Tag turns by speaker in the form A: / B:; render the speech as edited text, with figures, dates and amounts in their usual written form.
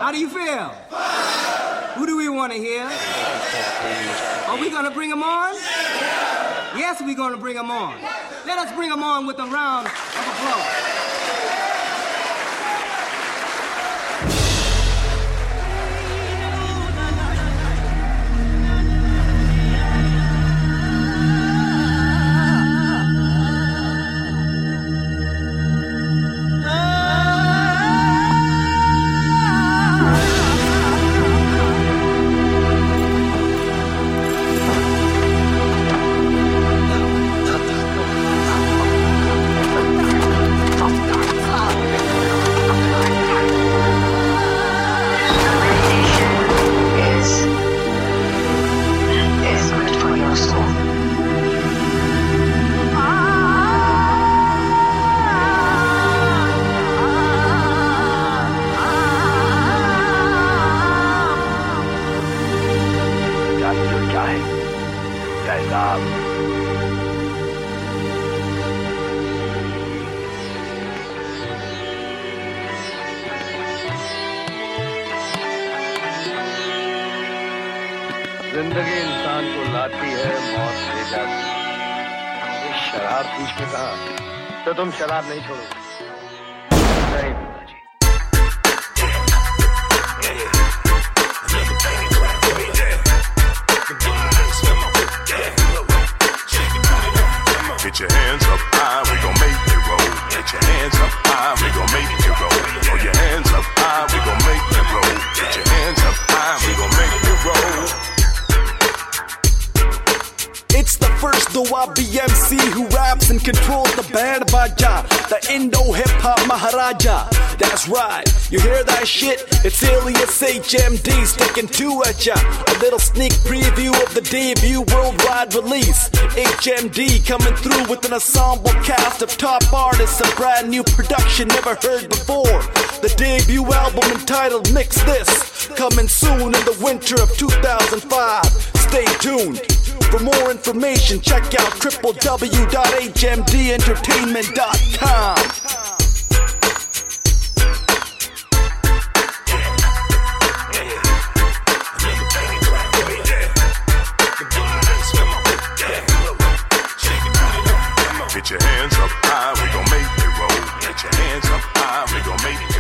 A: How do you feel? Who do we want to hear? Are we going to bring them on? Yes, we're going to bring them on. Let us bring them on with a round of applause.
B: जिंदगी इंसान को लाती है, मौत ले जाती है। शराब बीच में कहा तो तुम शराब नहीं छोड़ोगे। नहीं पिताजी।
C: Get your hands up high, we gon' make it roll. Get your hands up high, we gon' make it roll. Throw your hands up high, we gon' make it roll. Get your hands up high, we gon' make it roll.
D: It's the first OIBMC who raps and controls the band Baja, the Indo-hip-hop Maharaja. That's right, you hear that shit? It's alias HMD sticking to at ya. A little sneak preview of the debut worldwide release. HMD coming through with an ensemble cast of top artists, a brand new production never heard before. The debut album entitled Mix This, coming soon in the winter of 2005. Stay tuned. For more information, check out www.hmdentertainment.com.
C: Get your hands up high, we gon' make it roll. Get your hands up high, we gon' make it